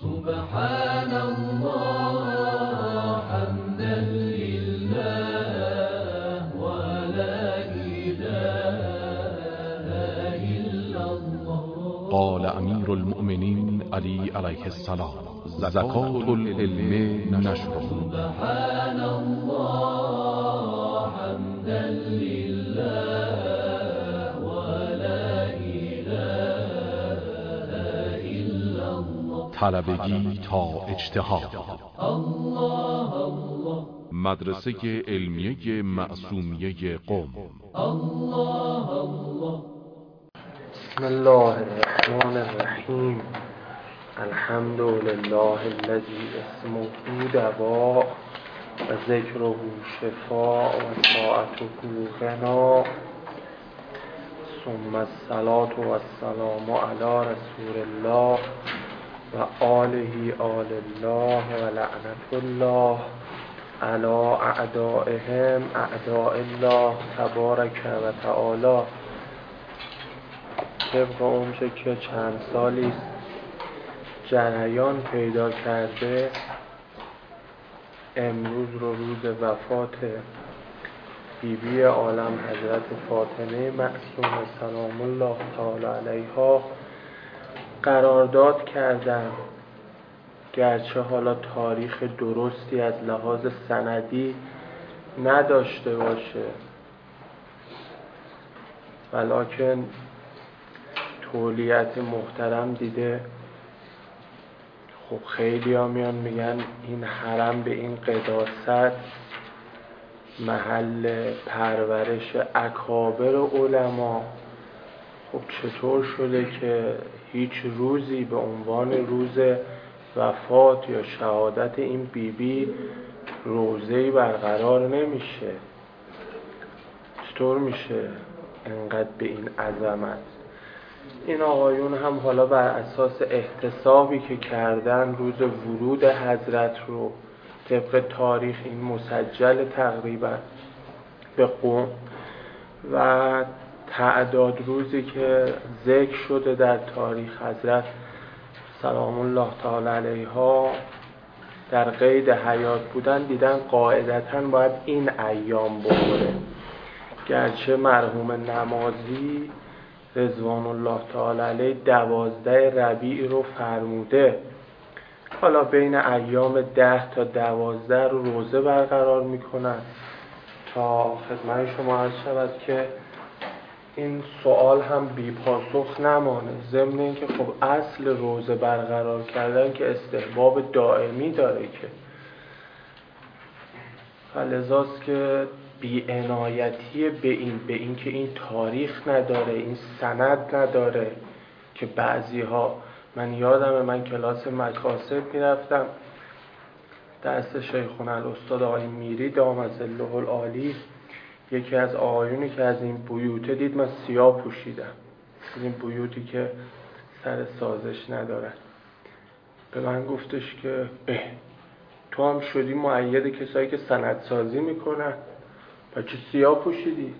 سبحان الله حمدا لله ولا إله إلا الله. قال امیر المؤمنین علی علیه السلام: زکات العلم نشره. سبحان الله حمدا لله ولا إله إلا الله. طلبگی تا اجتهاد. الله الله. مدرسه علمیه معصومیه قم. الله الله. بسم الله الرحمن الرحیم. الحمد لله الذي اسمه دواء و ذکره شفاء و طاعته غنا، ثم الصلاة و السلام علی رسول الله و آله آل الله و لعنت الله علی اعدائهم اعداء الله تبارک و تعالی. طبق اونچه که چند سالی جریان پیدا کرده، امروز رو روز وفات بیبی عالم حضرت فاطمه معصومه سلام الله تعالی علیها قرارداد کردم. گرچه حالا تاریخ درستی از لحاظ سندی نداشته باشه، ولکن تولیت محترم دیده. خب خیلی ها میان میگن این حرم به این قداست محل پرورش اکابر علما. خب چطور شده که هیچ روزی به عنوان روز وفات یا شهادت این بیبی روزه‌ای برقرار نمیشه؟ چطور میشه انقدر به این عظمت؟ این آقایون هم حالا بر اساس احتسابی که کردن روز ورود حضرت رو طبق تاریخ این مسجل تقریبا به قم و تعداد روزی که ذکر شده در تاریخ حضرت سلام الله تعالی علیها در قید حیات بودن، دیدن قاعدتاً باید این ایام بخوره. گرچه مرحوم نمازی رضوان الله تعالی علیه 12 ربیع رو فرموده، حالا بین ایام 10 تا 12 رو روزه برقرار میکنن. تا خدمت شما عرض شود که این سوال هم بی پاسخ نمانه، ضمن اینکه خب اصل روزه برقرار کردن که استحباب دائمی داره که فلذاست که بی عنایتی به این که این تاریخ نداره، این سند نداره که بعضی ها، من یادمه من کلاس مکاسب میرفتم، درس شیخنا الاستاد آقای میری دام ظله العالی، یکی از آقایونی که از این بیوته دید من سیاه پوشیدم، این بیوتی که سر سازش نداره، به من گفتش که تو هم شدی مؤید کسایی که سندسازی میکنن، بچه سیاه پوشیدی؟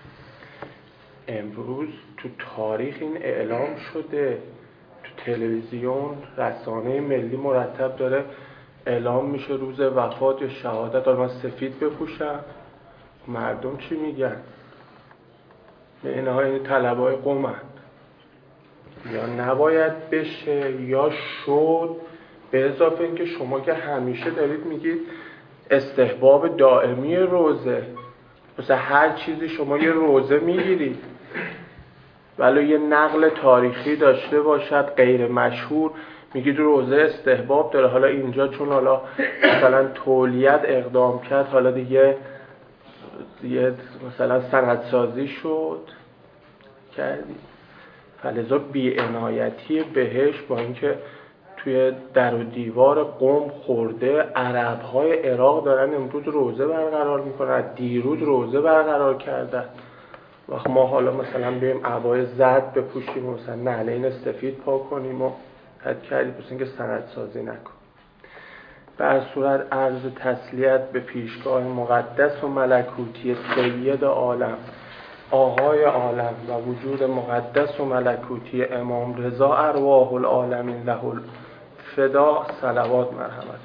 امروز تو تاریخ این اعلام شده، تو تلویزیون رسانه ملی مرتب داره اعلام میشه روز وفات یا شهادت، من سفید بپوشم، مردم چی میگن؟ به اینها این طلبای قومن، یا نباید بشه یا شد. به اضافه اینکه شما که همیشه دارید میگید استحباب دائمی روزه، مثلا هر چیزی شما یه روزه میگیرید ولی یه نقل تاریخی داشته باشد غیر مشهور میگید روزه استحباب داره. حالا اینجا چون حالا مثلا تولیت اقدام کرد، حالا دیگه مثلا سندسازی شد کردی، فلذا بی‌عنایتی بهش با اینکه توی در و دیوار قم خورده، عرب‌های عراق دارن امروز روزه برقرار میکنن، دیروز روزه برقرار کردن. وقت ما حالا مثلا بریم عبای زرد بپوشیم و مثلا نعلین سفید پا کنیم و حد کردی پس اینکه سندسازی نکن. بر صورت عرض تسلیت به پیشگاه مقدس و ملکوتی سید عالم، آقای عالم و وجود مقدس و ملکوتی امام رضا ارواح العالمین له فدا صلوات مرحمت.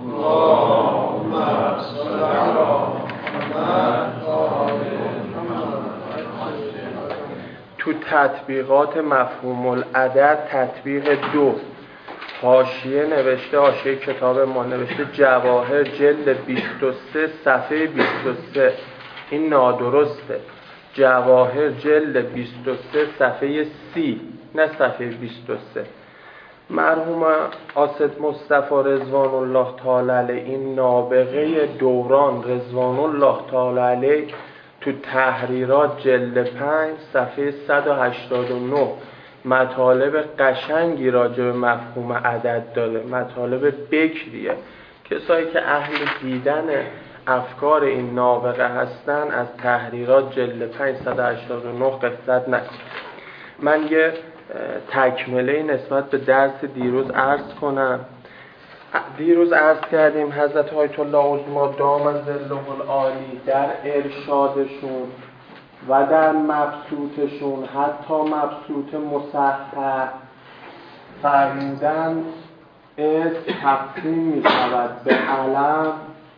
تو تطبیقات مفهوم العدد تطبیق 2 حاشیه نوشته، حاشیه کتاب ما نوشته جواهر جلد 23 صفحه 23. این نادرسته. جواهر جلد 23 صفحه 30 نه صفحه 23. مرحوم اسد مصطفی رضوان الله تعالی علیه این نابغه دوران رضوان الله تعالی علیه تو تحریرات جلد 5 صفحه 189 مطالب قشنگی راجع به مفهوم عدد داره. مطالب بکریه. کسایی که اهل دیدن افکار این نابغه هستن از تحریرات جلد 5 189 قفلت نکنن. من یه تکمله نسبت به درس دیروز عرض کنم. دیروز عرض کردیم حضرت آیت الله عظما دام ظله العالی در ارشادشون و در مبسوطشون حتی مبسوط مصحح فرمودن اسم تقسیم می شود به علم،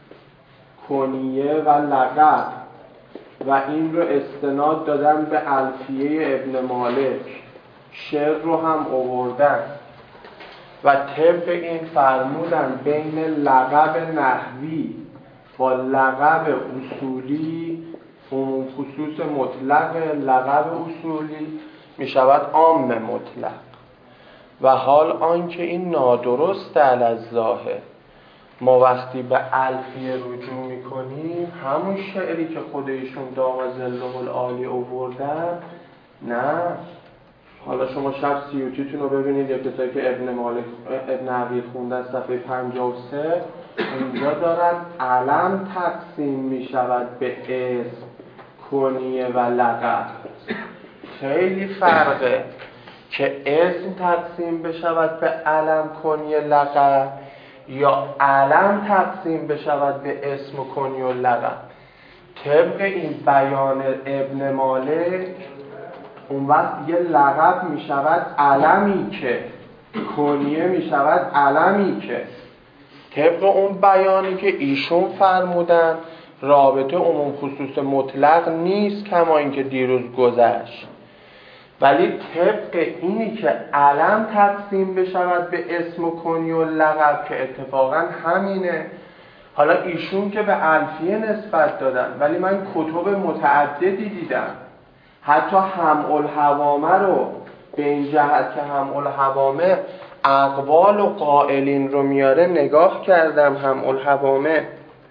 کنیه و لقب و این رو استناد دادن به الفیه ابن مالک. شعر رو هم آوردن و طبق این فرمودن بین لقب نحوی با لقب اصولی عموم خصوص مطلق لقب اصولی می شود عام مطلق. و حال آنکه این نادرست علی الظاهر، ما وقتی به الفیه رجوع می کنیم همون شعری که خود ایشون دام ظله العالی آوردن نه. حالا شما شب سیوطیتون رو ببینید یا کسایی که ابن عقیل خوندن صفحه 53 اینجا دارن علم تقسیم می شود به اسم، کنیه و لقب. خیلی فرقه که اسم تقسیم بشود به علم، کنیه، لقب یا علم تقسیم بشود به اسم و کنیه و لقب. طبق این بیان ابن مالک اون وقت یه لقب می شود علمی که، کنیه می شود علمی که. طبق اون بیانی که ایشون فرمودن رابطه عموم خصوص مطلق نیست کما اینکه دیروز گذشت، ولی طبق اینی که علم تقسیم بشود به اسم و کنیه و لقب که اتفاقا همینه. حالا ایشون که به الفیه نسبت دادن ولی من کتب متعددی دیدم، حتی هم الحوامه رو به این جهت که هم الحوامه اقوال و قائلین رو میاره نگاه کردم. هم الحوامه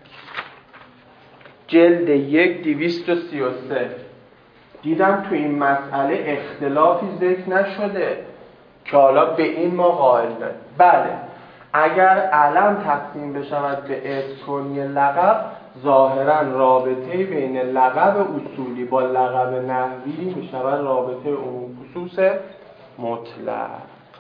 جلد 1 233 دیدم تو این مسئله اختلافی ذکر نشده که حالا به این ما قائل داریم. بله اگر علم تقسیم بشود به اسم، کنیه، لقب ظاهرا رابطه بین لقب اصولی با لقب نحوی می شود رابطه عموم خصوص مطلق.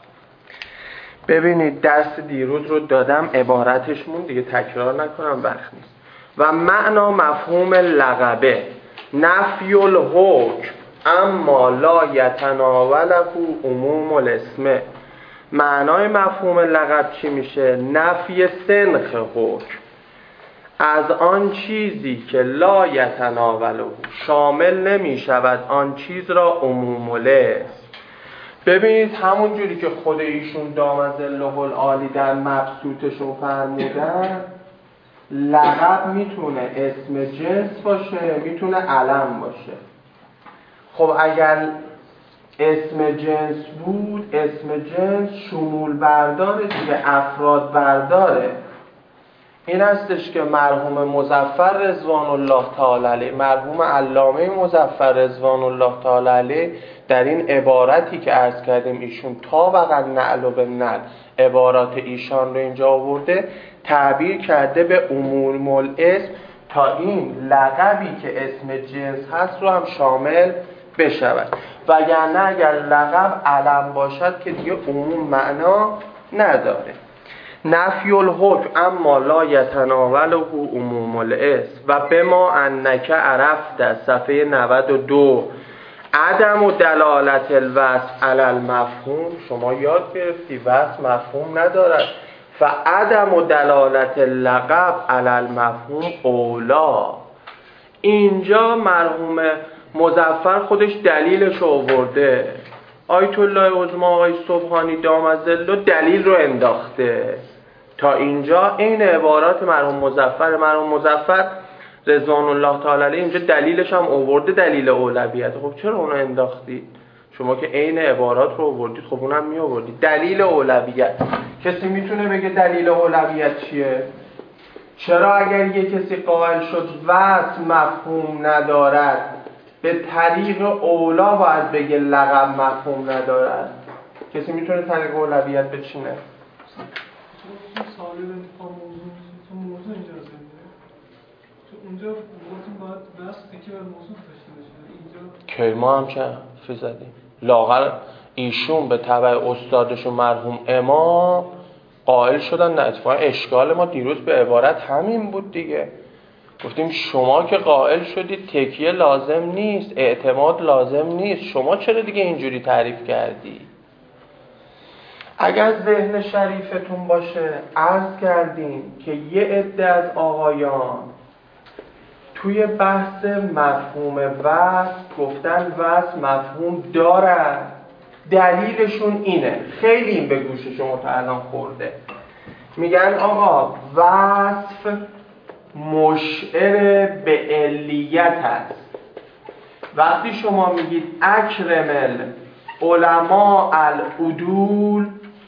ببینید درس دیروز رو دادم عبارتشمون دیگه تکرار نکنم وقت نیست. و معنا مفهوم لقبه نفی الحکم اما لا یتناوله عموم الاسم. معنای مفهوم لقب چی میشه؟ نفی سنخ حکم از آن چیزی که لا یتناوله شامل نمی شود آن چیز را عموم الاسم. ببینید همون جوری که خود ایشون دام ظله العالی در مبسوطشون فرمودن لقب میتونه اسم جنس باشه میتونه علم باشه. خب اگر اسم جنس بود اسم جنس شمول برداره دیگه، افراد برداره. این هستش که مرحوم مظفر رضوان الله تعالی علیه، مرحوم علامه مظفر رضوان الله تعالی علیه در این عبارتی که عرض کردیم ایشون تا وقت نعل و به نعل عبارات ایشان رو اینجا آورده تعبیر کرده به عموم الاسم تا این لقبی که اسم جنس هست رو هم شامل بشود. وگرنه اگر لقب علم باشد که دیگه عموم معنا نداره. نفی الحکم اما لا یتناوله عموم الاسم و بما انک عرفت صفحه 92 عدم و دلالت الوصف علی المفهوم، شما یاد گرفتی وصف مفهوم ندارد، فعدم و دلالت اللقب علی المفهوم اولا. اینجا مرحوم مظفر خودش دلیلش آورده، آیت الله عظما آقای سبحانی دامظله دلیل رو انداخته. تا اینجا این عبارات مرحوم مظفر رضوان الله تعالی علیه اینجا دلیلش هم آورده، دلیل اولویت. خب چرا اونو انداختید؟ شما که عین عبارات رو آوردید، خب اونم می آوردید. دلیل اولویت، کسی میتونه بگه دلیل اولویت چیه؟ چرا اگر یه کسی قائل شد وصف مفهوم ندارد، به طریق اولا باید بگه لقب مفهوم ندارد؟ کسی میتونه طریق اولویت بچینه؟ سالی انتخاب موضوع اینجا زنده اونجا باید بس که باید موضوع داشته باشه. اینجا که ما هم چه فی زدیم لاغر ایشون به تبع استادشون مرحوم امام قائل شدن. نه اتفاقا اشکال ما دیروز به عبارت همین بود دیگه. گفتیم شما که قائل شدید تکیه لازم نیست، اعتماد لازم نیست، شما چرا دیگه اینجوری تعریف کردی؟ اگر ذهن شریفتون باشه عرض کردیم که یه عده از آقایان توی بحث مفهوم وصف گفتن وصف مفهوم دارد. دلیلشون اینه، خیلی این به گوش شما تا الان خورده، میگن آقا وصف مشعر به علیت است. وقتی شما میگید اکرم العلماء العدول،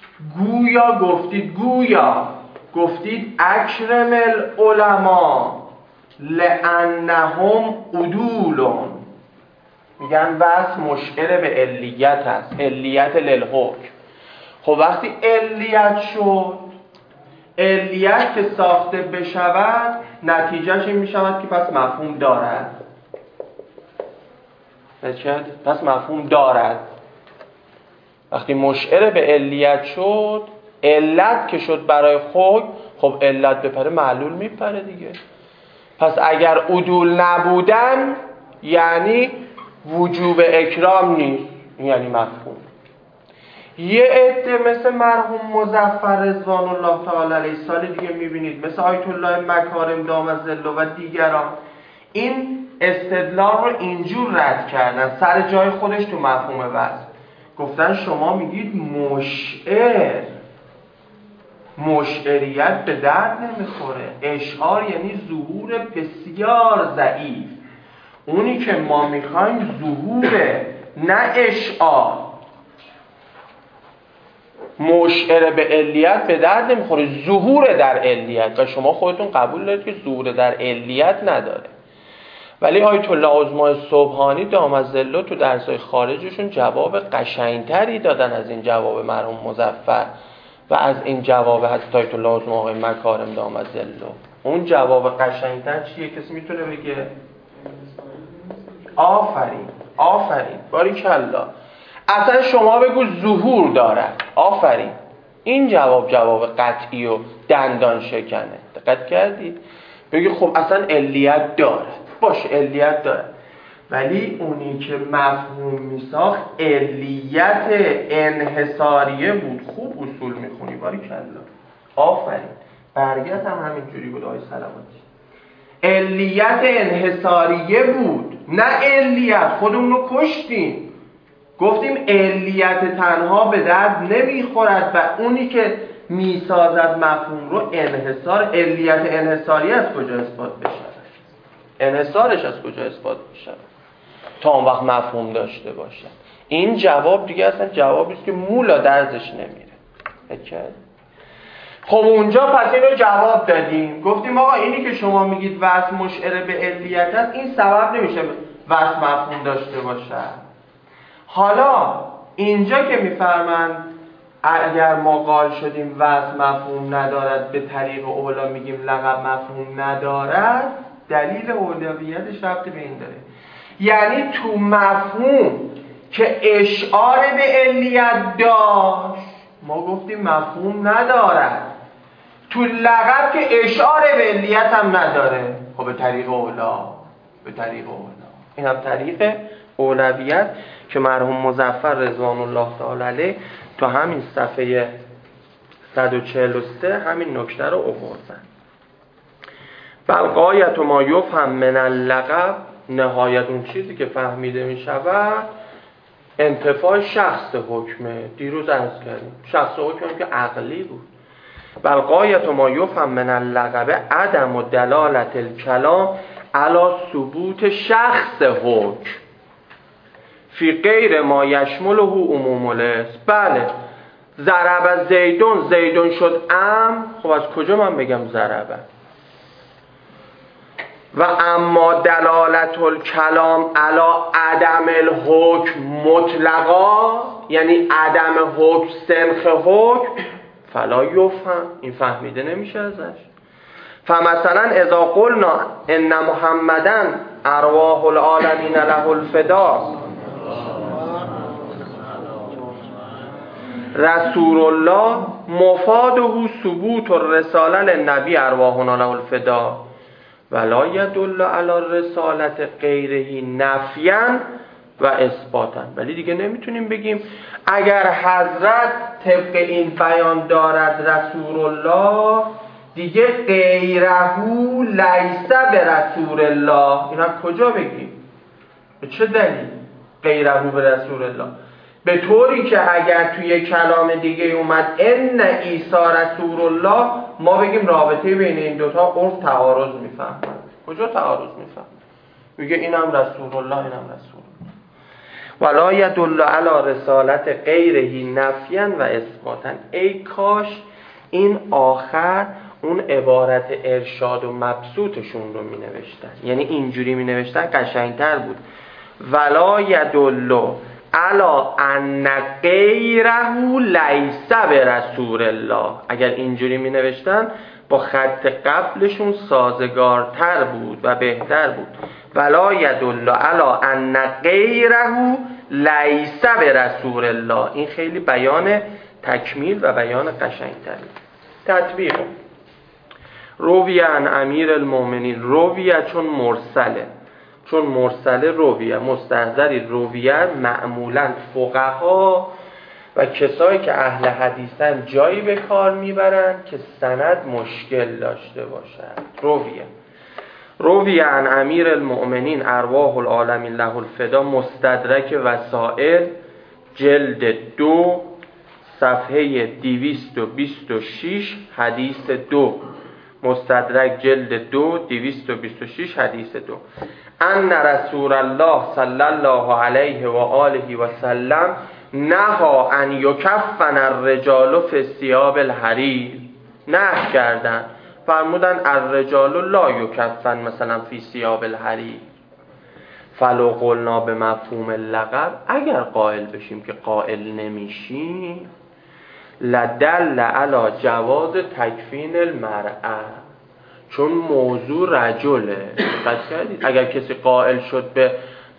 گویا گفتید اکرم العلماء لانهم عدولون. میگن وصف مشعر به علیت است، علیت للحکم. خب وقتی علیت شد، علیت که ساخته بشود نتیجهش این میشود که پس مفهوم دارد. پس مفهوم دارد. وقتی مشعر به علیت شد، علت که شد برای حکم، خب علت بپره معلول میپره دیگه. پس اگر عدول نبودن یعنی وجوب اکرام نیست، یعنی مفهوم. یه عده مثل مرحوم مظفر رضوان الله تعالی علیه سال دیگه میبینید، مثل آیت الله مکارم دامظله و دیگران، این استدلال رو اینجور رد کردن سر جای خودش تو مفهوم وصف. گفتن شما میگید مشعریت به درد نمیخوره. اشعار یعنی ظهور بسیار ضعیف. اونی که ما میخوایم ظهوره، نه اشعار. مشعر به علیت به درد نمیخوره، ظهور در علیت. و شما خودتون قبول دارید که ظهور در علیت نداره. ولی آیت الله عظما سبحانی دامظله تو درسای خارجشون جواب قشنگتری دادن از این جواب مرحوم مظفر و از این جواب حضرت آیت الله عظما آقای مکارم دامظله. اون جواب قشنگتر چیه؟ کسی میتونه بگه؟ آفرین باریکالله. اصلا شما بگو ظهور دارد. آفرین. این جواب قطعی و دندان شکنه. دقت کردید؟ بگی خب اصلا علیت دارد. باشه علیت دارد، ولی اونی که مفهوم میساخت علیت انحصاریه بود. خوب اصول میخونی باریکالله. آفرین. برگت هم همینجوری بود آقای سلواتی. علیت انحصاریه بود، نه علیت. خودمون رو کشتیم. گفتیم علیت تنها به درد نمیخورد و اونی که میسازد مفهوم رو انحصار. علیت انحصاری از کجا اثبات بشه؟ انحصارش از کجا اثبات بشه؟ تا اون وقت مفهوم داشته باشه. این جواب دیگه اصلا جوابی است که مولا درزش نمیره. خب اونجا پس اینو جواب دادیم، گفتیم آقا اینی که شما میگید وصف مشعر به علیت است، این سبب نمیشه وصف مفهوم داشته باشه. حالا اینجا که میفرمند اگر ما قائل شدیم وصف مفهوم ندارد، به طریق اولا میگیم لقب مفهوم ندارد، دلیل اولویتش ربطی به این داره. یعنی تو مفهوم که اشعار به علیت داشت ما گفتیم مفهوم ندارد، تو لقب که اشعار به علیت هم نداره، خب به طریق اولا این هم طریق اولویت که مرحوم مظفر رضوان الله تعالی علیه تو همین صفحه 143 همین نکته رو آوردن. بل غایت ما یفهم من اللقب، نهایت اون چیزی که فهمیده می شود انتفاع شخص حکمه. دیروز عرض کردیم شخص حکم که عقلی بود. بل غایت ما یفهم من اللقب عدم و دلالت الکلام علی ثبوت شخص حکم فی غیر ما یشمله عموم الاسم. بله ضرب زیدون، زیدون شد خب از کجا من بگم ضربه؟ و اما دلالت الکلام علی عدم الحکم مطلقا، یعنی عدم حکم سنخ حکم، فلا یفهم، این فهمیده نمیشه ازش. فمثلا اذا قلنا ان محمدن ارواح العالمین له الفدا رسول الله مفاده ثبوت الرساله للنبی ارواحنا له الفدا ولا يدل على رسالت غیره نفیا و اثباتا. ولی دیگه نمیتونیم بگیم اگر حضرت طبق این بیان دارد رسول الله دیگه غیره لیس به رسول الله. اینا کجا بگیم؟ به چه دلیل غیره به رسول الله؟ به طوری که اگر توی کلام دیگه اومد ان عیسی رسول الله ما بگیم رابطه بین این دوتا عرف تعارض میفهمه. کجا تعارض میفهمه؟ میگه اینم رسول الله اینم رسول الله. ولا يدل علی رسالت غیره نفیا و اثباتا. ای کاش این آخر اون عبارت ارشاد و مبسوطشون رو می نوشتن، یعنی اینجوری می نوشتن قشنگتر بود. ولا يدل علی ان غیره لیس به رسول الله. اگر اینجوری می نوشتن با خط قبلشون سازگارتر بود و بهتر بود. ولا يدل علی ان غیره لیس به رسول الله. این خیلی بیان تکمیل و بیان قشنگتری. تطبیق رویه عن امیر المؤمنین. رویه چون مرسله رویه مستحضری رویه معمولا فقها و کسایی که اهل حدیثن جایی به کار میبرن که سند مشکل داشته باشد. رویه عن امیر المؤمنین ارواح العالمین له الفدا مستدرک وسائل جلد 2 صفحه 226 حدیث 2. مستدرک جلد 2 226 حدیث 2. ان رسول الله صلی الله علیه و آله و سلم نهی ان یکفن الرجال فی ثیاب الحریر. نهی کردن، فرمودن الرجال لا یکفن مثلا فی ثیاب الحریر. فلو قلنا به مفهوم اللقب، اگر قائل بشیم که قائل نمیشیم، لدل علی جواز تکفین المرأة، چون موضوع رجله. اگر کسی قائل شد به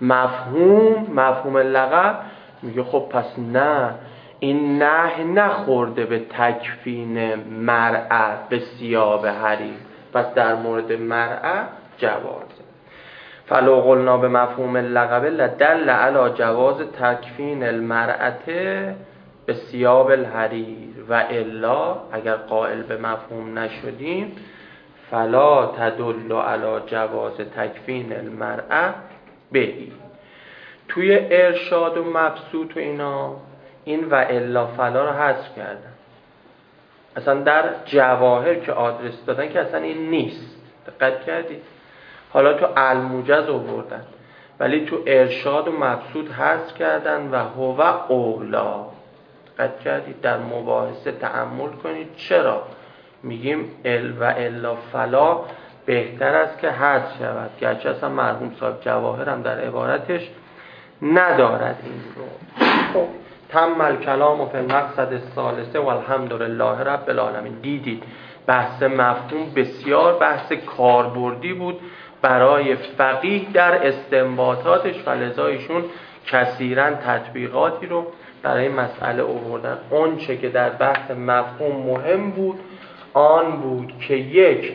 مفهوم اللقب میگه خب پس نه، این نه نخورده به تکفین مرأة به ثیاب حریر، پس در مورد مرأة جوازه. فلو قلنا به مفهوم اللقب لدل علی جواز تکفین المرأة به ثیاب الحریر و الا اگر قائل به مفهوم نشدیم فلا تدل علی جواز تکفین المرأة بهی. توی ارشاد و مبسوط و اینا این و الا فلا رو حذف کردن. اصلا در جواهر که آدرس دادن که اصلا این نیست. دقت کردید؟ حالا تو الموجز آوردن ولی تو ارشاد و مبسوط حذف کردن و هو اولا. دقت کردید؟ در مباحثه تأمل کنید چرا میگیم ال و الا فلا بهتر است که حذف شود، گرچه اصلا مرحوم صاحب جواهر هم در عبارتش ندارد این رو. خب تم الکلام و فی المقصد الثالثه و الحمدلله رب العالمین. دیدید بحث مفهوم بسیار بحث کاربردی بود برای فقیه در استنباطاتش و لذا ایشون کثیراً تطبیقاتی رو برای مسئله آوردن. اون چه که در بحث مفهوم مهم بود آن بود که یک،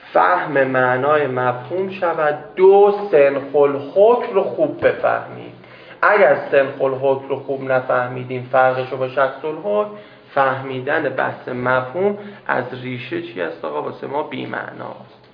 فهم معنای مفهوم شود، دو، سنخ الحکم رو خوب بفهمید. اگر سنخ الحکم رو خوب نفهمیدیم فرقش رو با شخص الحکم، فهمیدن بحث مفهوم از ریشه چی است آقا واسه ما بی معناست.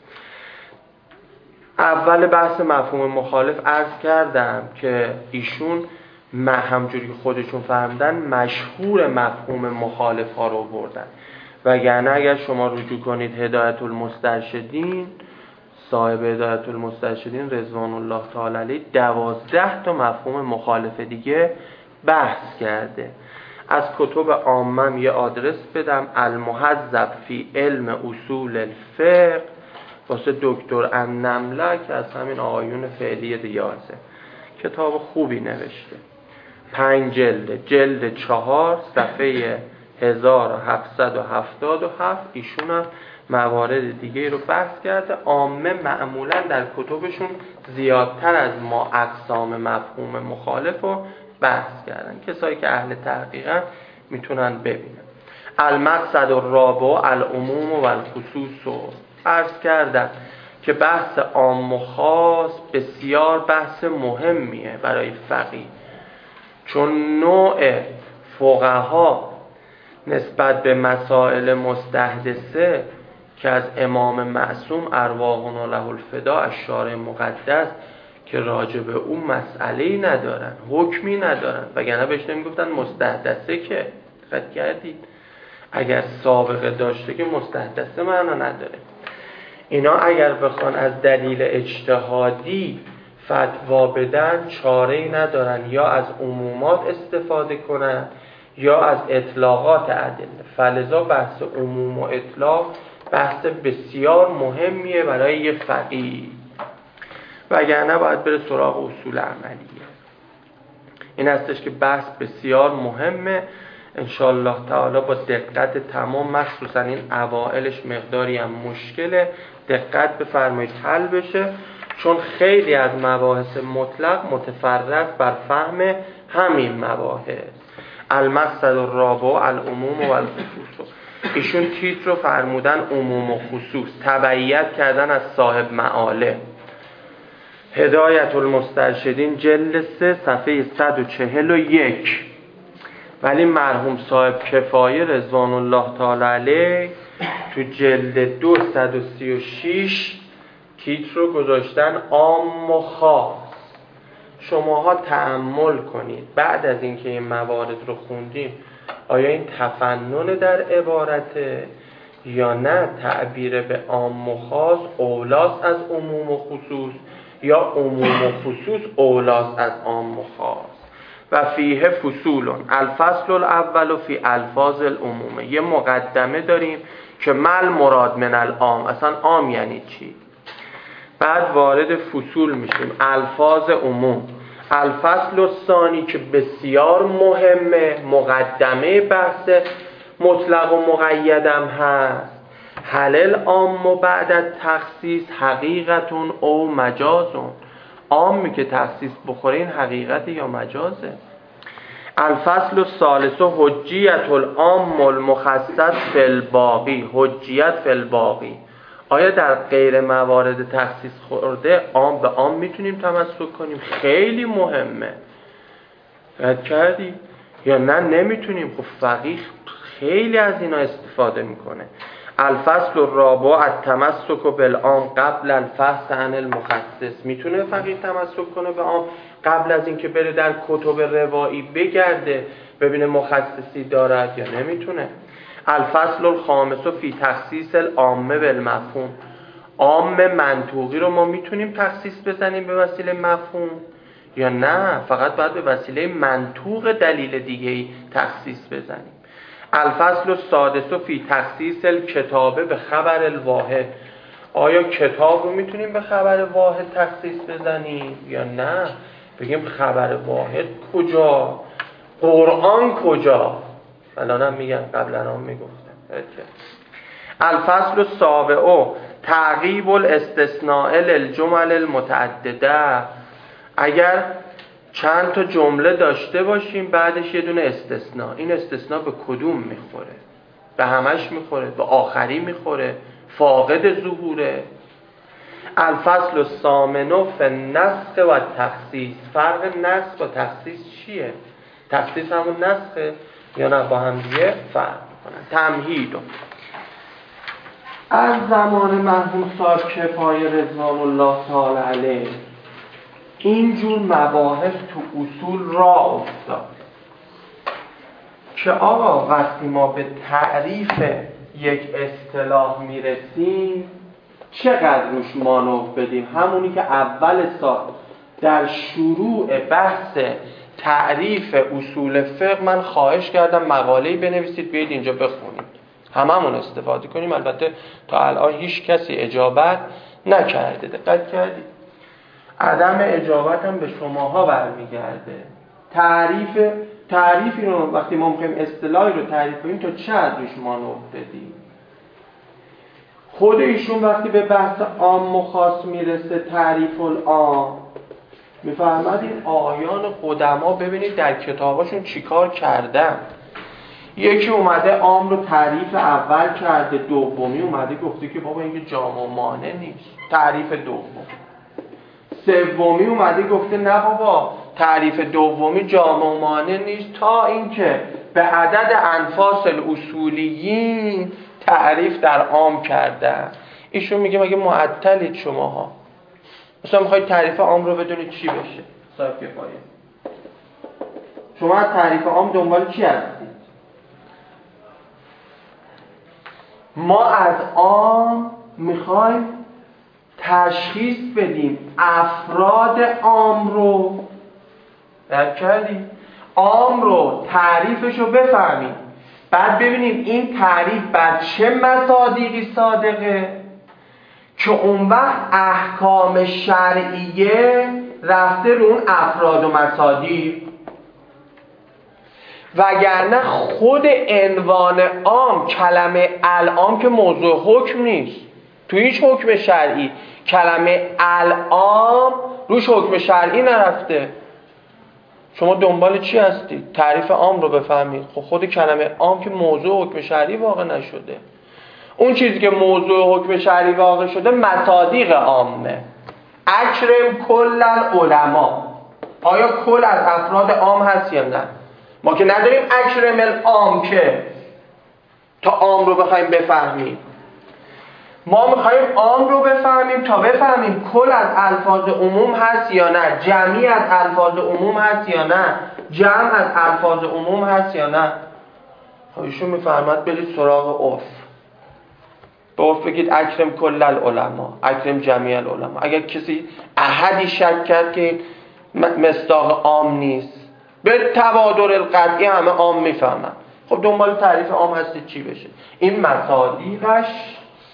اول بحث مفهوم مخالف عرض کردم که ایشون همجوری که خودشون فهمیدن مشهور مفهوم مخالف ها رو بردن، وگرنه اگر شما رجوع کنید هدایت المسترشدین، صاحب هدایت المسترشدین رضوان الله تعالی علیه 12 تا مفهوم مخالف دیگه بحث کرده. از کتب عامم یه آدرس بدم، المهذب فی علم اصول الفقه واسه دکتر النمله که از همین آقایون فعلی ریاضه، کتاب خوبی نوشته، 5 جلد، جلد 4 صفحه 1777. ایشون هم موارد دیگه رو بحث کرده. عامه معمولا در کتبشون زیادتر از ما اقسام مفهوم مخالف رو بحث کردن، کسایی که اهل تحقیقن میتونن ببینن. المقصد الرابع العموم و الخصوص رو عرض کردن که بحث عام و خاص بسیار بحث مهمیه برای فقیه، چون نوع فقها نسبت به مسائل مستحدثه که از امام معصوم ارواحنا له الفدا از شارع مقدس که راجع به اون مسئله‌ای ندارن، حکمی ندارن، وگرنه بهش نمیگفتن مستحدثه. که دقت کردید اگر سابقه داشته که مستحدثه معنا نداره. اینا اگر بخوان از دلیل اجتهادی فتوا بدن چاره‌ای ندارن، یا از عمومات استفاده کنن یا از اطلاقات ادله. فلذا بحث عموم و اطلاق بحث بسیار مهمیه برای یه فقیه، وگرنه باید بره سراغ اصول عملیه. این هستش که بحث بسیار مهمه. انشاءالله تعالی با دقت تمام، مخصوصا این اوائلش مقداری هم مشکله، دقت بفرمایید حل بشه، چون خیلی از مباحث مطلق متفرق بر فهم همین مباحث. المقصد الرابع العموم و الخصوص. ایشون تیتر رو فرمودن عموم و خصوص، تبعیت کردن از صاحب معاله، هدایت المسترشدین جلد 3 صفحه 141. ولی مرحوم صاحب کفایه رضوان الله تعالی علیه تو جلد 236 تیتر رو گذاشتن عام و خاص. شماها تأمل کنید بعد از اینکه این موارد رو خوندیم، آیا این تفنن در عبارته یا نه تعبیر به عام و خاص اولاست از عموم و خصوص، یا عموم و خصوص اولاست از عام و خاص. و فیه فصولون الفصل الاول فی الفاظ العمومه. یه مقدمه داریم که مل مراد من العام، اصلا عام یعنی چی، بعد وارد فصول میشیم، الفاظ عموم. الفصل الثانی که بسیار مهمه، مقدمه بحث مطلق و مقیدم هست، هل العام بعد تخصیص حقیقتون او مجازون. عامی که تخصیص بخوره این حقیقت یا مجازه. الفصل الثالث حجیت العام المخصص فی الباقی. حجیت فی الباقی، آیا در غیر موارد تخصیص خورده عام به عام میتونیم تمسک کنیم؟ خیلی مهمه. رد کردی یا نه نمیتونیم؟ خب فقیه خیلی از اینا استفاده میکنه. الفصل الرابع التمسک بالعام قبل الفحص عن المخصص. میتونه فقیه تمسک کنه به عام قبل از اینکه بره در کتب روایی بگرده ببینه مخصصی دارد یا نمیتونه. الفصل الخامس فی تخصیص العامه بالمفهوم. عام منطوقی رو ما میتونیم تخصیص بزنیم به وسیله مفهوم یا نه فقط باید به وسیله منطوق دلیل دیگه‌ای تخصیص بزنیم. الفصل السادس فی تخصیص الکتابه به خبر الواحد. آیا کتاب رو میتونیم به خبر واحد تخصیص بزنیم یا نه بگیم خبر واحد کجا، قرآن کجا؟ الانم میگم، قبلا هم میگفتم. الفصل السابع تعقیب الاستثناء للجمل المتعدده. اگر چند تا جمله داشته باشیم بعدش یه دونه استثناء، این استثناء به کدوم میخوره؟ به همش میخوره؟ به آخری میخوره؟ فاقد ظهوره؟ الفصل الثامن فی النسخ و تخصیص. فرق نسخ با تخصیص چیه؟ تخصیص همون نسخه یا نه با هم دیگه فرق میکنن؟ تمهید. از زمان مرحوم صاحب کفایه رضوان الله تعالی علیه اینجور مباحث تو اصول راه افتاد که آقا وقتی ما به تعریف یک اصطلاح میرسیم چقدر روش مانور بدیم. همونی که اول سال در شروع بحث تعریف اصول فقه من خواهش کردم مقاله‌ای بنویسید بیایید اینجا بخونید، هممون استفاده کنیم. البته تا الان هیچ کسی اجابت نکرده. دقت کردید؟ عدم اجابت هم به شماها برمیگرده. تعریفی رو وقتی ما می‌خوایم اصطلاحی رو تعریف کنیم تا چه حد روش مانور بدیم. خود ایشون وقتی به بحث عام و خاص میرسه، تعریف العام، میفرماد این آیان قدما ببینید در کتاباشون چیکار کردن. یکی اومده عام رو تعریف اول کرده، دومی اومده گفته که بابا این که جامع مانع نیست، تعریف دوم. سومی اومده گفته نه بابا تعریف دومی جامع مانع نیست، تا اینکه به عدد انفاس الاصولیین تعریف در عام کردن. ایشون میگه مگه معطلید شماها؟ مثلا میخواید تعریف عام رو بدونید چی بشه؟ صاحب کفایه شما از تعریف عام دنبال چی هستید؟ ما از عام میخوایم تشخیص بدیم افراد عام رو. درک کردیم؟ عام رو تعریفش رو بفهمیم، بعد ببینیم این تعریف بر چه مصادیقی صادقه که اون وقت احکام شرعیه رفته رو اون افراد و مصادیق. وگرنه خود عنوان عام، کلمه العام که موضوع حکم نیست. تو هیچ حکم شرعی کلمه العام روش حکم شرعی نرفته. شما دنبال چی هستید؟ تعریف عام رو بفهمید. خب خود کلمه عام که موضوع حکم شرعی واقع نشده. اون چیزی که موضوع حکم شرعی واقع شده مصادیق عامه. اکرم کل العلماء، آیا کل از افراد عام هست یا نه؟ ما که نداریم اکرم العام که تا عام رو بخوایم بفهمیم. ما میخوایم عام رو بفهمیم تا بفهمیم کل از الفاظ عموم هست یا نه، جمعی از الفاظ عموم هست یا نه، جمع از الفاظ عموم هست یا نه. خب ایشون میفرماد برید سراغ عرف. به عرف بگید اکرم کل العلماء، اکرم جمیع العلماء. اگر کسی احدی شک کرد که مصداق عام نیست، به تبادر القطعی همه عام میفهمن. خب دنبال تعریف عام هستید چی بشه؟ این مصادیقش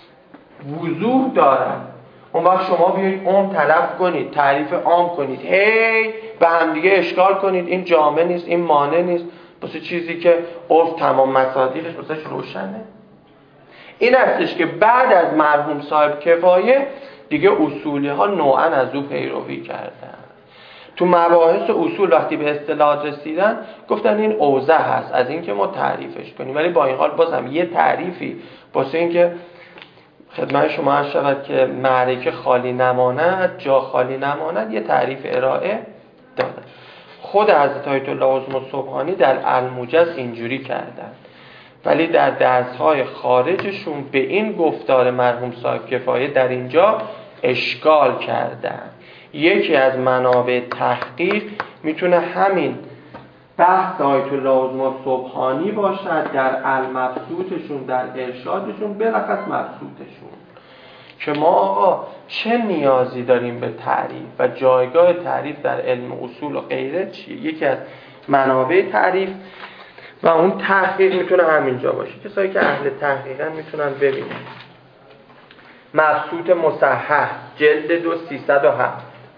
وضوح دارن. اون وقت شما بیایید عام طلب کنید، تعریف عام کنید، هی به هم دیگه اشکال کنید این جامع نیست، این مانع نیست، واسه چیزی که عرف تمام مصادیقش واسش روشنه. این هستش که بعد از مرحوم صاحب کفایه دیگه اصولی ها نوعا از او پیروی کردن. تو مباحث اصول وقتی به اصطلاحات رسیدن گفتن این اوضح هست از این که ما تعریفش کنیم، ولی با این حال بازم یه تعریفی واسه این که خدمت شما عرض شود که معرکه خالی نماند، جا خالی نماند، یه تعریف ارائه دادن. خود حضرت آیت الله عظمی السبحانی در الموجز اینجوری کردن، ولی در درس‌های خارجشون به این گفتار مرحوم صاحب کفایه در اینجا اشکال کردن. یکی از منابع تحقیق میتونه همین بحث آیت الله عظمی السبحانی باشد در المبسوطشون، در ارشادشون، بلخص مبسوطشون، که ما آقا چه نیازی داریم به تعریف و جایگاه تعریف در علم اصول و غیره چیه. یکی از منابع تعریف و اون تحقیق میتونه همینجا باشه. کسایی که اهل تحقیقن میتونن ببینن. مبسوط مصحح جلد 2 307،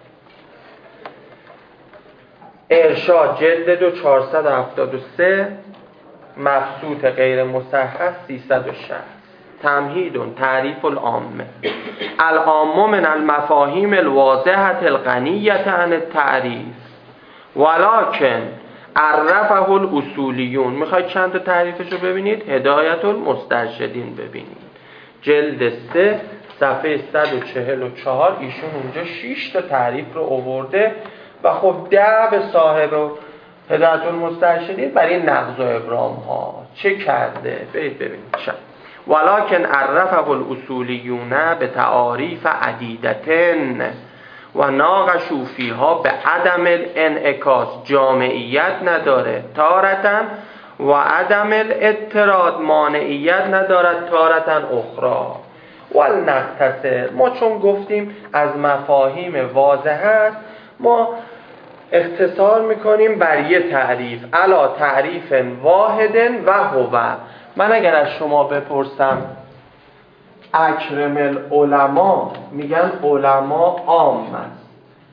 ارشاد جلد 2 473، مبسوط غیر مصحح 360. تمهید تعریف العامه. العام من المفاهیم الواضحة الغنیة عن التعریف ولکن عرفه الاصولیون. میخواید چند تا تعریفش رو ببینید؟ هدایت المسترشدین ببینید، جلد 3 صفحه 144 ایشون اونجا 6 تا تعریف رو آورده و خب 10 به صاحب هدایت المسترشدین برای نقض و ابرام ها چه کرده؟ برید ببینید چند. ولکن عرفه الاصولیون به تعاریف عدیدتن و ناقشوا فیها به عدم الانعکاس، جامعیت نداره تارتن و عدم الاضطراد، مانعیت ندارد تارتن اخرى. ولنختصر، ما چون گفتیم از مفاهیم واضح است ما اختصار میکنیم بر یه تعریف، علا تعریف واحد و هو. من اگر از شما بپرسم اکرم العلماء، میگن علما عام است.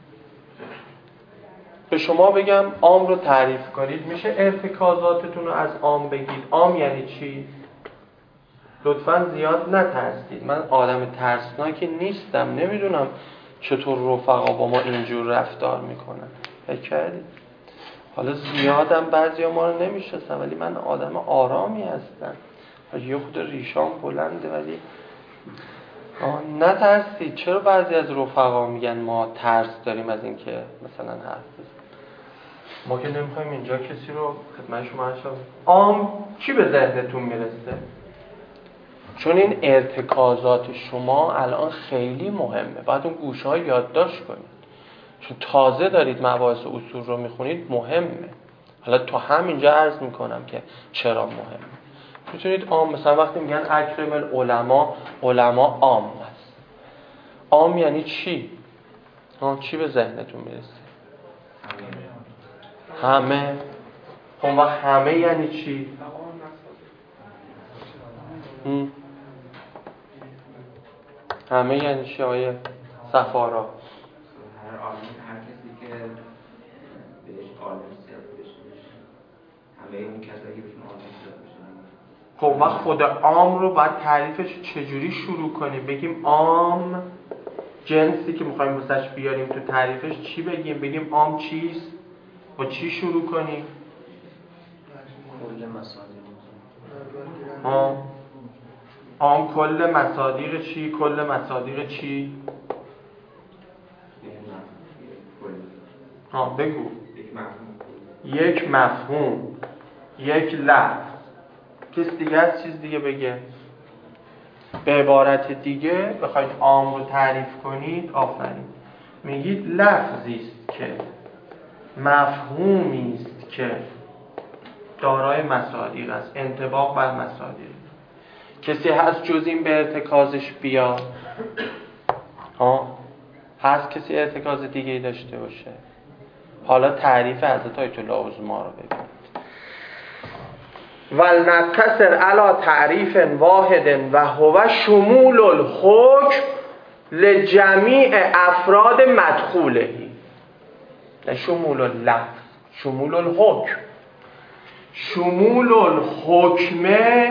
به شما بگم عام رو تعریف کنید، میشه ارتکازاتتون رو از عام بگید. عام یعنی چی؟ لطفاً زیاد نترسید، من آدم ترسناکی نیستم، نمیدونم چطور رفقا با ما اینجور رفتار میکنن. فکر کردید؟ حالا زیادم بعضیا ما رو نمیشناسن ولی من آدم آرامی هستم و یه خود ریشام بلنده، ولی نترسید. چرا بعضی از رفقا میگن ما ترس داریم از این که مثلا حرف بزنیم؟ ما که نمیخوایم اینجا کسی رو خدمت شما هشم. عام چی به ذهنتون میرسه؟ چون این ارتکازات شما الان خیلی مهمه، باید اون گوشه ها یادداشت کنید، چون تازه دارید مباحث اصول رو میخونید، مهمه. حالا تو همینجا عرض میکنم که چرا مهمه. میتونید عام، مثلا وقتی میگن اکرم العلماء، علما عام است. عام یعنی چی؟ چی به ذهنتون میرسه؟ همه. خب همه یعنی چی؟ همه یعنی چی آیه صفارا؟ هر عالم، هر کسی که بهش عالم صرف بشه، همه این کسایی که بهشون عالم صرف بشه. خب وقت خود عام رو باید تعریفش چجوری شروع کنیم؟ بگیم عام جنسی که میخوایم بسش بیاریم تو تعریفش چی بگیم؟ بگیم عام چیست؟ با چی شروع کنیم؟ کل مصادیق. عام کل مصادیق چی؟ کل مصادیق چی؟ بگو. یک مفهوم، یک لفظ. کس دیگه از چیز دیگه بگه؟ به عبارت دیگه بخواید عام رو تعریف کنید، آفرین، میگید لفظی است که، مفهومی است که دارای مصادیق است، انطباق بر مصادیق. کسی هست جز این به ارتکازش بیاد؟ هست کسی ارتکاز دیگه ای داشته باشه؟ حالا تعریف حضرت آیت الله عظما رو ببینید. ولنقتصر علی تعریف واحد و هو شمول الحکم لجمیع افراد مدخولهی. نه شمول اللفظ، شمول الحکم. شمول الحکم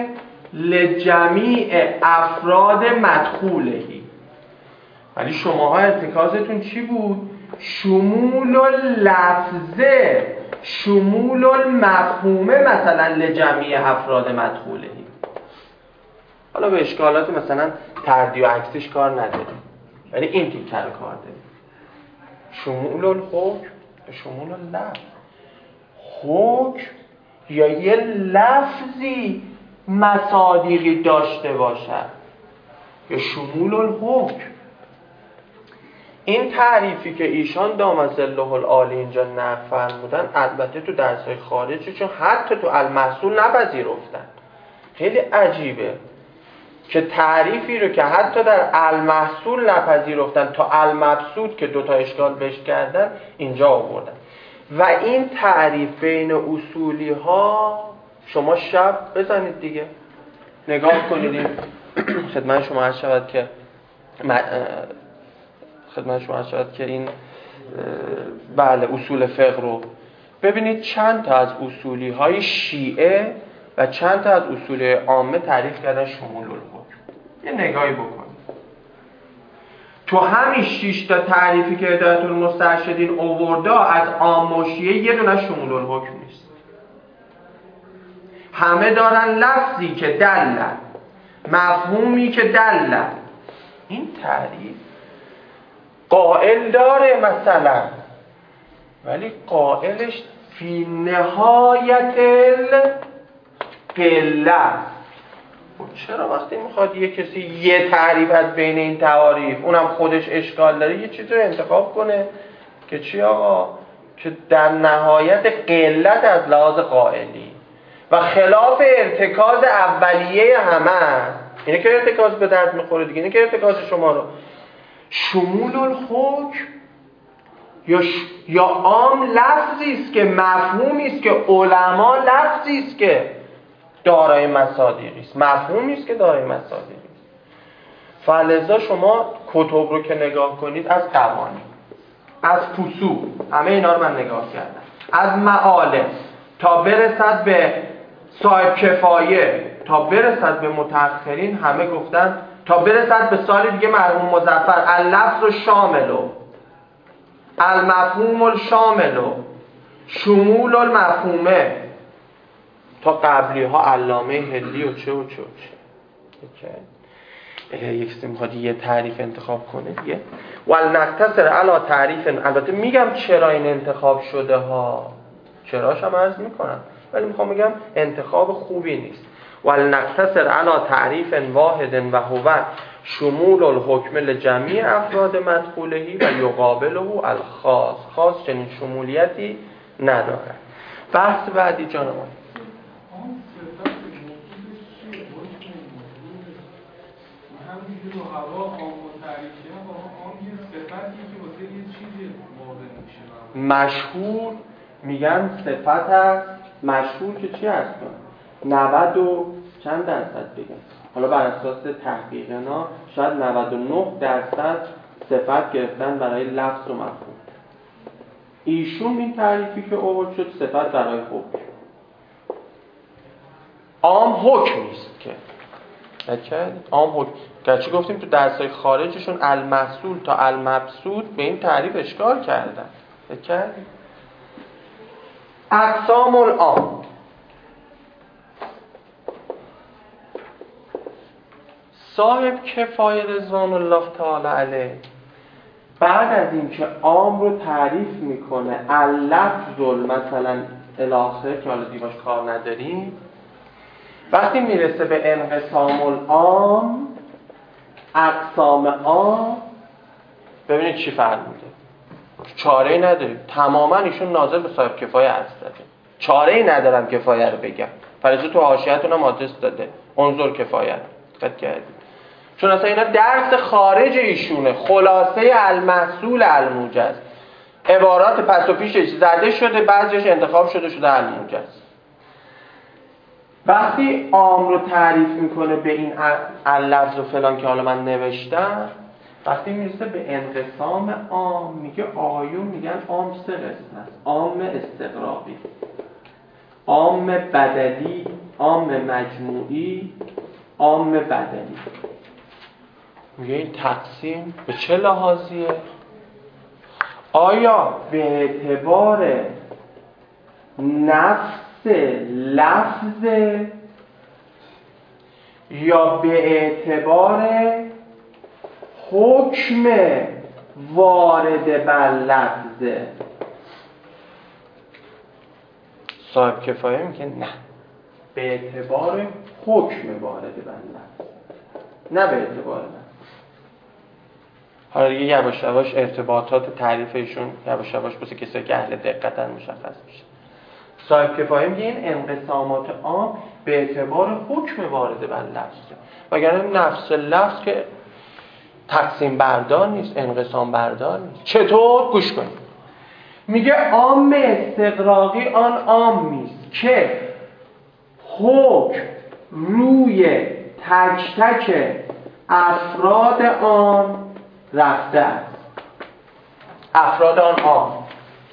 لجمیع افراد مدخولهی. ولی شماها ارتکازتون چی بود؟ شمول اللفظه، شمول المفهومه، مثلا لجمیع افراد مدخولهی. حالا به اشکالات مثلا تردی و عکسش کار نداریم، ولی این تیکه رو کار داریم. شمول الحکم، شمول اللفظ. حکم یا یه لفظی مصادیقی داشته باشد یا شمول الحکم. این تعریفی که ایشان دام ظله العالی اینجا نفرمودن، البته تو درس‌های خارجی چون حتی تو المحصول نپذیرفتن. خیلی عجیبه که تعریفی رو که حتی در المحصول نپذیرفتن، تا المبسوط که دوتا اشکال بهش کردن اینجا آوردن. و این تعریف بین اصولی ها، شما شب بزنید دیگه، نگاه کنید، خدمت شما عرض شود که این بله اصول فقه رو ببینید، چند تا از اصولی های شیعه و چند تا از اصولی عامه تعریف کردن شمول الحکم. یه نگاهی بکنید تو همین 6 تا تعریفی که هدایت المسترشدین آورده، از عام و شیعه یه دونه شمول الحکم نیست. همه دارن لفظی که دلن، مفهومی که دلن، این تعریف قائل داره مثلا، ولی قائلش فی نهایت القله. چرا وقتی میخواد یه کسی یه تعریف از بین این تعاریف، اونم خودش اشکال داره، یه چیزی رو انتخاب کنه که چی آقا؟ که در نهایت قلت از لحاظ قائلی و خلاف ارتکاز اولیه همه. اینه که ارتکاز به درد میخوره دیگه، اینه که ارتکاز شما رو شمول الحکم یا عام لفظی است که مفهومی است که علما لفظی است که دارای مصادیقی است، مفهومی است که دارای مصادیقی است. فلذا شما کتب رو که نگاه کنید، از قوانین، از فصول، همه اینا رو من نگاه کردم، از معالم تا برسد به صاحب کفایه تا برسد به متأخرین، همه گفتن تا برسد به سال دیگه مرحوم مظفر اللفظ شامل المفهوم الشامل شمول المفهومه، تا قبلی ها علامه هلی و چه و چه و چه. یک سیم میخواد یه تعریف انتخاب کنه دیگه. ولنقتصر علی تعریف، البته میگم چرا این انتخاب شده ها، چراش هم عرض میکنم، ولی میخوام بگم انتخاب خوبی نیست. ولنقتصر علی تعریف واحد و هو شمول الحکم لجمیع افراد مدخولهی و یقابله الخاص. خاص چنین شمولیتی ندارد. بحث بعدی جانم مشهور میگن صفت هست. مشهور که چی هست؟ 90 و چند درصد بگن، حالا بر اساس تحقیقنا شاید 99% صفت گرفتن برای لفظ و مفهوم. ایشون این تعریفی که آورد شد صفت برای حکم. عام حکم نیست که عام حکم. گرچه گفتیم تو درسای خارجشون المحصول تا المبسوط به این تعریف اشکال کردن. اقسام العام، صاحب کفایه رضوان الله تعالی علیه بعد از اینکه عام رو تعریف میکنه اللفظ مثلا الاخره که حالا دیواش کار نداریم، وقتی میرسه به انقسام العام، اقسام عام، ببینید چی فرموده. چاره‌ای نداریم، تماما ایشون ناظر به صاحب کفایه هست داده. چاره‌ای ندارم کفایه رو بگم. فرض تو حاشیه‌تون هم آدرس داده انظر کفایه. دقت کردید؟ چون اصلا اینا درس خارج ایشونه، خلاصه المحصول الموجز، عبارات پس و پیشش زده شده، بعضیش انتخاب شده الموجز. وقتی عام رو تعریف میکنه به این اللفظ و فلان که حالا من نوشتم، وقتی میرسه به انقسام عام میگه آیون میگن عام سه قسم است: عام استغراقی، عام بدلی، عام مجموعی، عام بدلی. میگه این تقسیم به چه لحاظیه؟ آیا به اعتبار نفس لفظ یا به اعتبار حکم وارد بر لفظه؟ صاحب کفایه میگه نه، به اعتبار حکم وارد بر لفظ، نه به اعتبار لفظ. حالا دیگه یواش یواش ارتباطات تعریفشون یواش یواش بسه کسایی که اهل دقتن مشخص میشه. صاحب کفایه میگه این انقسامات عام به اعتبار حکم وارد بر لفظه، وگرنه نفس لفظ که تقسیم بردار نیست، انقسام بردار نیست. چطور؟ گوش کنید. میگه عام استغراقی آن عام نیست که حکم روی تک تک افراد آن رفته است. افراد آن عام،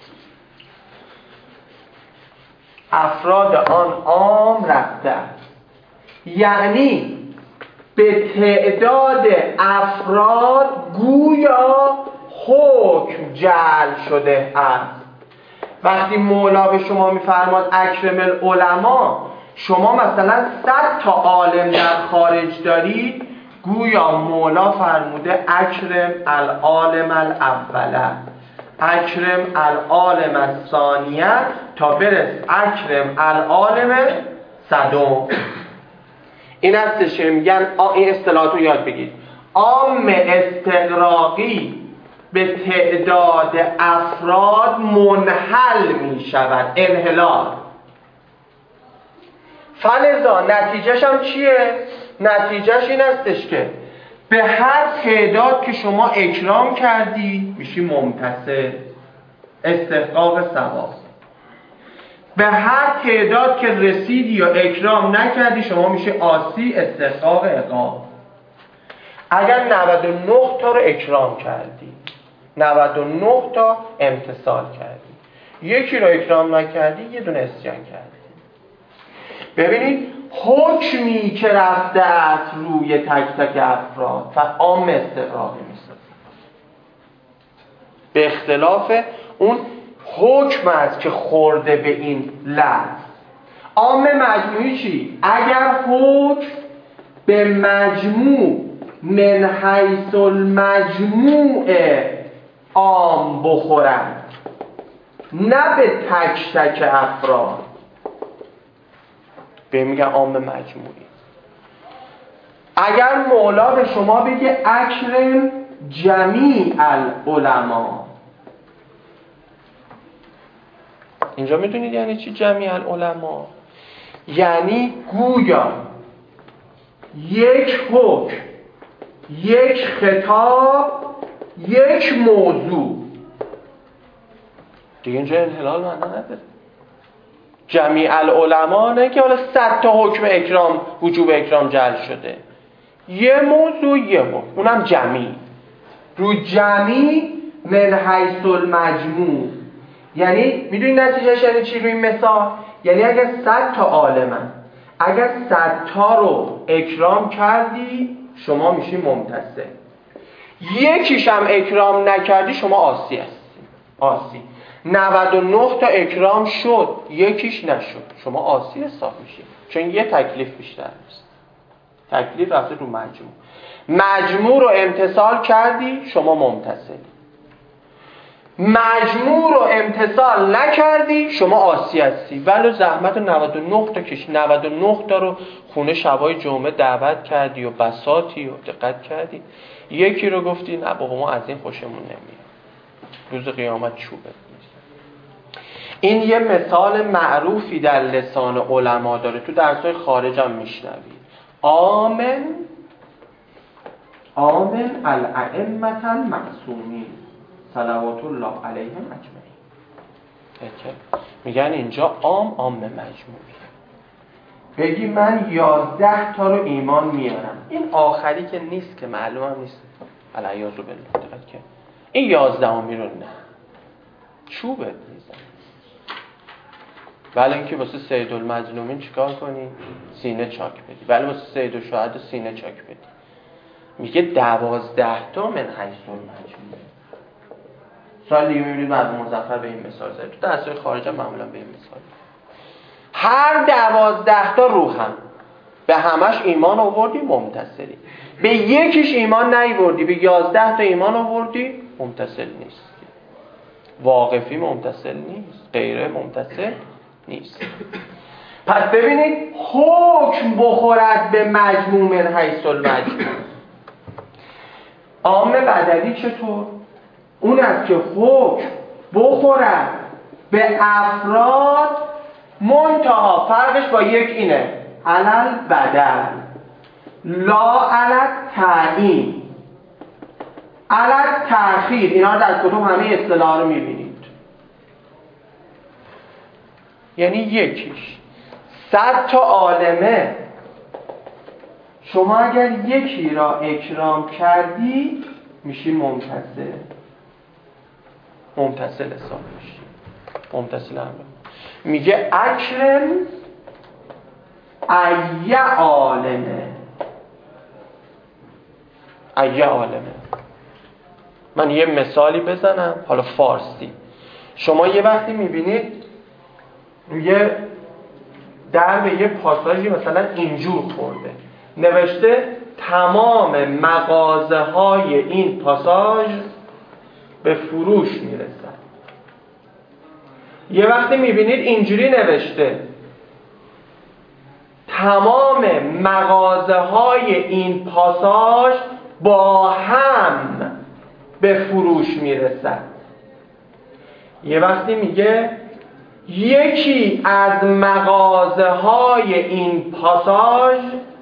افراد آن عام رفته است، یعنی به تعداد افراد گویا حکم جعل شده است. وقتی مولا به شما میفرماد اکرم العلماء، شما مثلا 100 تا عالم در خارج دارید، گویا مولا فرموده اکرم العالم الاوله، اکرم العالم الثانیه، تا برس اکرم العالم صدم. این هستش که میگن این اصطلاحات رو یاد بگید. عام استغراقی به تعداد افراد منحل می شود، انحلال. فلذا نتیجهش هم چیه؟ نتیجهش این هستش که به هر تعداد که شما اکرام کردی میشی ممتثل، استحقاق ثواب. به هر تعداد که رسیدی یا اکرام نکردی شما میشه عاصی، استحقاق عقاب. اگر 99 تا رو اکرام کردی، 99 تا امتثال کردی، یکی رو اکرام نکردی، یه دونه عصیان کردی. ببینید حکمی که رفته است روی تک تک افراد و عام استغراقی میسازه، به اختلاف اون حکم است که خورده به این لفظ. عام مجموعی چی؟ اگر حکم به مجموع من حیث المجموع عام بخورد، نه به تک تک افراد، به میگن عام مجموعی. اگر مولا به شما بگه اکرم جمیع العلماء، اینجا میدونید یعنی چی جمیع العلماء؟ یعنی گویا یک حکم، یک خطاب، یک موضوع، دیگه اینجا انحلال معنا نداره. جمیع العلماء نه که حالا 100 تا حکم اکرام، وجوب اکرام جعل شده، یه موضوع یه حکم، اونم جمیع. رو جمیع من حیث المجموع، یعنی میدونی نتیجهش یعنی چی؟ روی مثال یعنی اگر 100 تا عالمن، اگر 100 تا رو اکرام کردی شما میشی ممتثل، یکیش هم اکرام نکردی شما عاصی هستی، عاصی. 99 تا اکرام شد، یکیش نشد، شما عاصی حساب میشی، چون یه تکلیف بیشتر نیست، تکلیف رفته رو مجموع. مجموع رو امتثال کردی شما ممتثلی، مجموع رو امتثال نکردی شما عاصی هستی. ولی زحمت 99 تا کشی، 99 تا رو خونه شبای جمعه دعوت کردی و بساطی و دقت کردی، یکی رو گفتی نه بابا ما از این خوشمون نمیاد، روز قیامت چوبه. این یه مثال معروفی در لسان علما داره، تو درسای خارج هم میشنوی. آمن الائمة المعصومین صلوات الله علیهم اجمعین. میگن اینجا عام مجموعی. بگی من 11 تا رو ایمان میارم، این آخری که نیست که معلوم هم نیست، علیاذ بالله، که این 11می رو نه چوبت میزن. ولی اینکه واسه سید المظلومین چیکار کنی؟ سینه چاک بدی. ولی واسه سید الشهدا سینه چاک بدی. میگه 12 تا من حیث المجموع. سوال دیگه میبینید بعد مظفر به این مثال زده، تو درسای خارج هم معمولا به این مثال. هر 12 تا روح هم به همش ایمان آوردی ممتثلی، به یکیش ایمان نیاوردی، به 11 تا ایمان آوردی ممتثل نیست. واقفی ممتثل نیست، غیره ممتثل نیست. پس ببینید حکم بخورد به مجموع من حیث المجموع. عام بدلی چطور؟ اون است که حکم بخورد به افراد منتها فرقش با یک اینه، علل بدل لا علل تعیین، علل تأخیر. اینا در کتب همه اصطلاح رو میبینید. یعنی یکیش 100 تا عالمه، شما اگر یکی را اکرام کردی میشی ممتثل، ممتثل حساب میشی، ممتثل امر. میگه اکرم ای عالمه، ای عالمه. من یه مثالی بزنم، حالا فارسی. شما یه وقتی میبینید روی در به یه پاساژی مثلا اینجور خورده، نوشته تمام مغازه های این پاساژ به فروش میرسن. یه وقتی میبینید اینجوری نوشته تمام مغازه های این پاساژ با هم به فروش میرسن. یه وقتی میگه یکی از مغازه های این پاساژ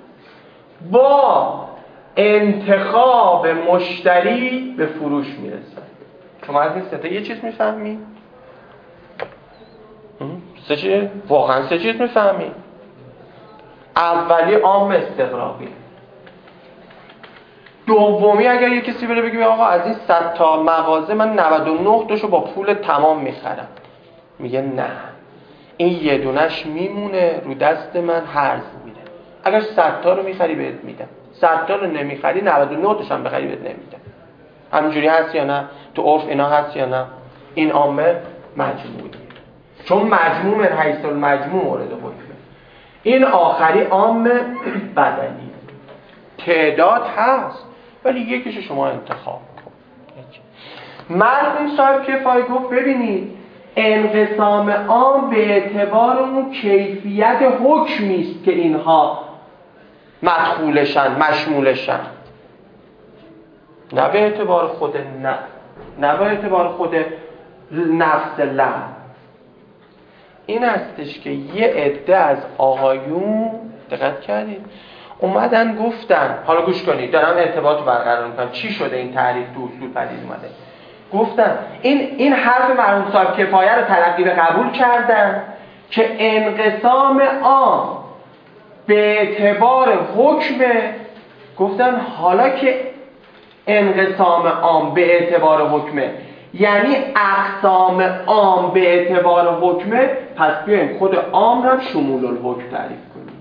با انتخاب مشتری به فروش میرسن. شما از این سه تا یه چیز میفهمی؟ سه چیز؟ واقعا سه چیز میفهمی؟ اولی عام استقراقی، دومی اگر یه کسی بره بگه آقا از این 100 تا مغازه من 99 تاشو با پول تمام میخرم، میگه نه این یه دونش میمونه رو دست من هرز میده. اگر 100 تا رو میخری بهت میدم، 100 تا رو نمیخری 99 تاش هم بخری بهت نمیدم. همینجوری هست یا نه؟ تو عرف اینا هست یا نه؟ این عامه مجموعی، چون مجموع من حیث المجموع مورد حکمه. این آخری عامه بدنی، تعداد هست ولی یکیش شما انتخاب کن. مرحوم صاحب کفایه گفت ببینید انقسام عام به اعتبار اون کیفیت حکمی است که اینها مدخولشن، مشمولشن، نه به اعتبار خود نه به اعتبار خود نفس لفظ. این هستش که یه عده از آقایون دقت کردید اومدن گفتن، حالا گوش کنید دارم ارتباط رو برقرار میکنم چی شده این تعریف تو اصول پدید اومده. گفتن این حرف مرحوم صاحب کفایه رو تلقی به قبول کردن که انقسام عام به اعتبار حکمه. گفتن حالا که انقسام عام به اعتبار حکمه یعنی اقسام عام به اعتبار حکمه، پس بیایم خود عام رو شمول الحکم تعریف کنیم.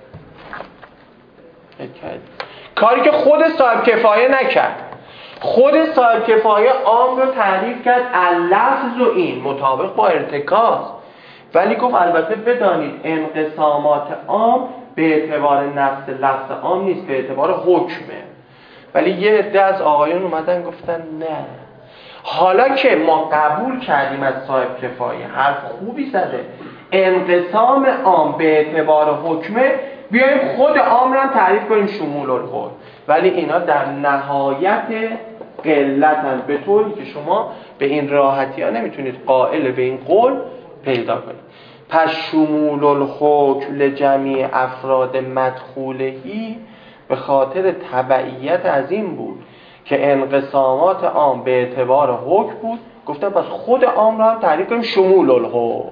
کاری که خود صاحب کفایه نکرد. خود صاحب کفایه عام رو تعریف کرد اللفظ و این مطابق با ارتکاز، ولی گفت البته بدانید انقسامات عام به اعتبار نفس لفظ عام نیست، به اعتبار حکمه. ولی یه عده از آقایون اومدن گفتن نه، حالا که ما قبول کردیم از صاحب کفایه حرف خوبی زده، انقسام عام به اعتبار حکمه، بیایم خود عام رو تعریف کنیم شمول الحکم. ولی اینا در نهایت قلتن، به طوری که شما به این راحتی ها نمیتونید قائل به این قول پیدا کنید. پس شمول الحکم لجمیع افراد مدخولهی به خاطر تبعیت از این بود که انقسامات عام به اعتبار حکم بود. گفتم پس خود عام را هم تعریف کنیم شمول الحکم.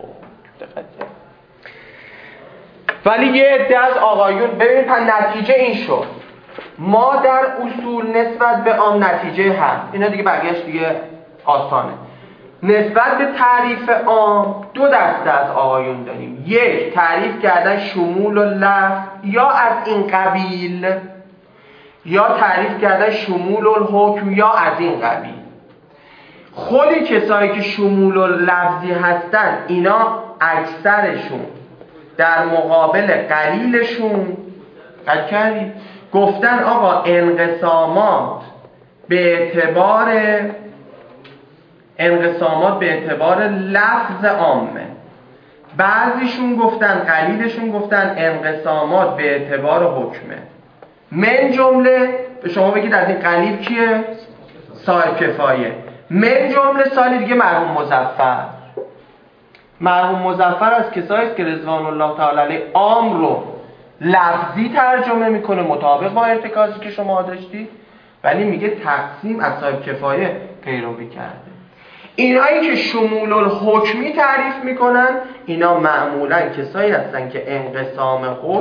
ولی یه عده از آقایون ببینید نتیجه این شد، ما در اصول نسبت به عام نتیجه هست، اینا دیگه بقیه‌اش دیگه آسانه. نسبت به تعریف عام دو دسته از آقایون داریم، یک تعریف کردن شمول اللفظ یا از این قبیل، یا تعریف کردن شمول الحکم یا از این قبیل. خود کسایی که شمول اللفظی هستن اینا اکثرشون در مقابل قلیلشون گفتن آقا انقسامات به اعتبار لفظ عامه. بعضیشون گفتن، قلیلشون گفتن انقسامات به اعتبار حکمه. من جمله به شما بگید از این قلیل کیه؟ صاحب کفایه. من جمله سالی دیگه مرحوم مظفر. مرحوم مظفر از کسایی است که رضوان الله تعالی علیه عام رو لفظی ترجمه میکنه مطابق با ارتکازی که شما داشتید، ولی میگه تقسیم از صاحب کفایه پیروی کرده. اینایی که شمول الحکمی تعریف میکنن اینا معمولا کسایی هستن که انقسام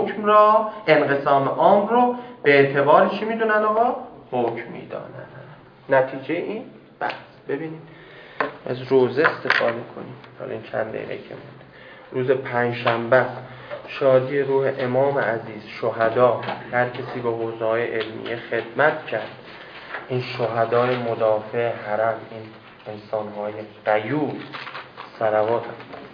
عام رو به اعتبار چی میدونن آقا؟ حکم میدانن. نتیجه این بس. ببینید از روزه استفاده کنیم. حالا این چند دقیقه که بود روز پنجشنبه، شادی روح امام عزیز، شهدا، هر کسی به حوزه‌های علمیه خدمت کرد، این شهدای مدافع حرم، این انسان‌های غیور، صلوات